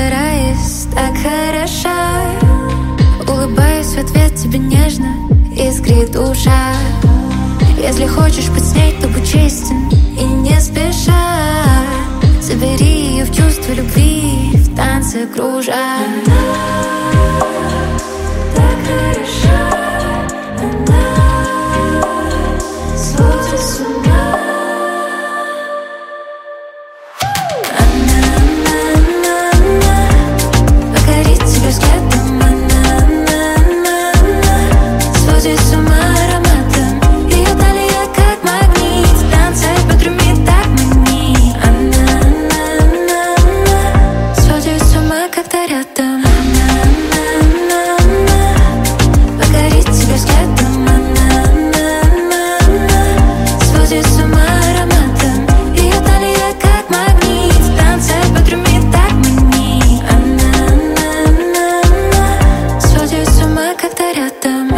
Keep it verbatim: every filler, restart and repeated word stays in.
загораясь, так хороша. Улыбаюсь в ответ тебе нежно, искрит душа. Если хочешь быть с ней, то будь честен и не спеша. Забери ее в чувство любви, в танце кружа. Она так хороша, она сводит с ума. Она, она, она, она покорит тебя взглядом. Она, она, она, она сводит с ума ароматом. Ее талия как магнит, танцевать под ритм так манит. Она, она, она, она сводит с ума, когда рядом. Она, она, она, она покорит тебя взглядом. Она, она, она, она сводит с ума ароматом. Ее талия как магнит, танцевать под ритм так манит. Она, она, она, она сводит с ума, когда рядом.